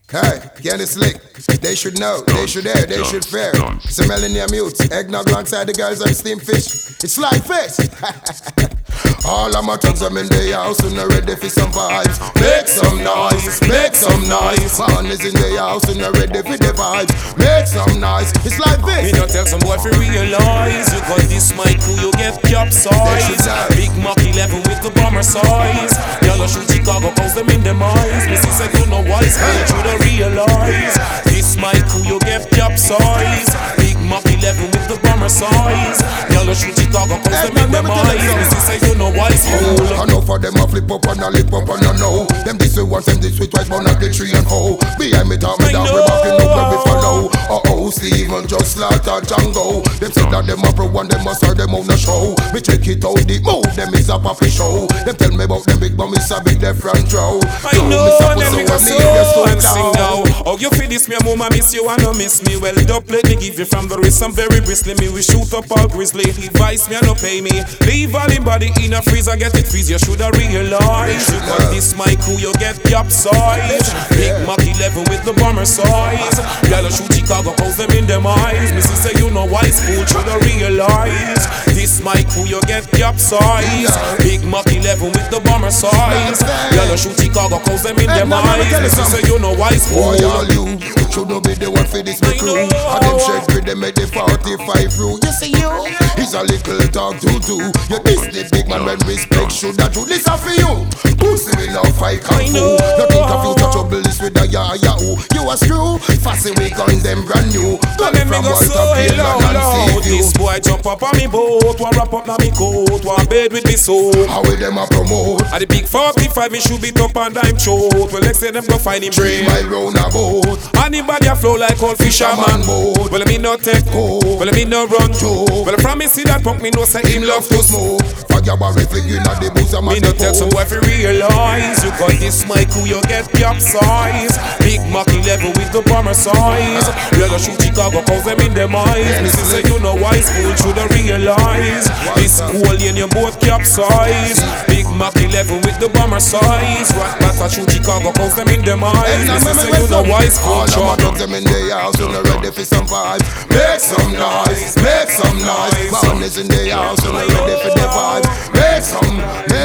Hey, get it slick. They should know, they should air, they should fare. Some millennium youths, eggnog alongside the girls and steamed fish. It's like fish. All of my thugs I'm in the house and they're ready for some vibes. Make some noise, make some noise. Man is in the house and they're ready for the vibes. Make some noise, it's like this. Me not tell some boy to realize you got this mic who you get capsized. Big Mach 11 with the bomber size. Y'all shoot Chicago cause them in them eyes. Me see say you know why so you should realize. This mic who you get capsized. Big Mach 11 with the bomber size. Y'all shoot Chicago cause them in them eyes. Me see say you know why so I know for them I flip up and I lip up and I know. Them this way once, them this way twice, but not the tree and hoe. Behind me talk me down, we backing up where we follow. Steven just slaughter Django. Them said that them a pro and them must serve them on the show. Me check it out, the move, them is a puppy show. Them tell me about them big bum, it's a big the front row. I know, them niggas so and sing now. Oh, you feel this, me a mama miss you and no miss me. Well, don't let me give you from the wrist, I'm very bristly. Me we shoot up all grizzly. Advice me and no pay me. Leave all in body in a freezer, get it freeze. You shoulda realize. You got this mic who you get capsized. Big Mach 11 with the bomber size. Y'all shoot Chicago cause them in them eyes. Me say you know why school shoulda realize. This mic who you get capsized. Big Mach 11 with the bomber size. Y'all shoot Chicago cause them in them eyes. Me say you know why school. Why all you should not be the one for this me crew. And them shake with them make the 45 through. You see you, it's a little talk to do. You this the big man when respect should that do this for you. Pussy we love fight kung fu. Nothing of future trouble is with a yahoo. You a screw, fussy we gun them brand new. Coming from Walter Payne and this boy jump up on me boat, wa wrap up na me coat, wa bed with me soul. How will them a promote? At the big 45 me should be top and I'm short. Well let's say them go find him 3 mile round a boat. Anybody a flow like old fisherman boat. Well me no take cold, well me no run through. Well from me see that punk me know say him love to smoke. Fire barrel fling inna the bosom me no tell some boy fi realize. You got this mic who you get capsized. Big Mach 11 with the bomber size. You gotta shoot Chicago cause them in them eyes. Me say you know why school shoulda realize. This school in your boat capsized. Big Mach 11 with the bomber size. Rat matter shoot Chicago cause them in them eyes. Me say you know why school shoulda. All of them in the house and they're ready for some vibes. Make some noise, make some noise. Man is in the house and they're ready for the vibes. Make some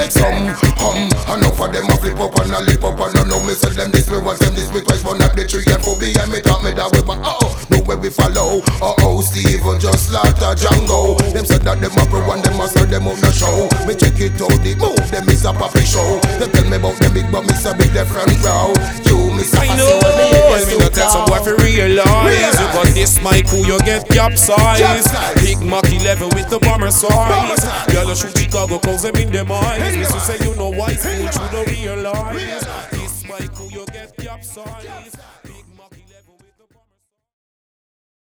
hum. Enough of them a flip up and a lip up and I know me say them this way once, them this way twice, but not the tree and 4 behind me talk me that way, but no way we follow. Steven just slaughter Django. Them said that them a pro and them must serve them on the show. Me check it out, the move, them is a puppy show. Them tell me about them big but me say big the front row. You miss a I know, me not tell some boy to realize. You got this mic who you get capsized. Big Mach 11 with the bomber size. Y'all shoot Chicago cause them in them eyes. Me say you know why school should realize. This mic who you get capsized.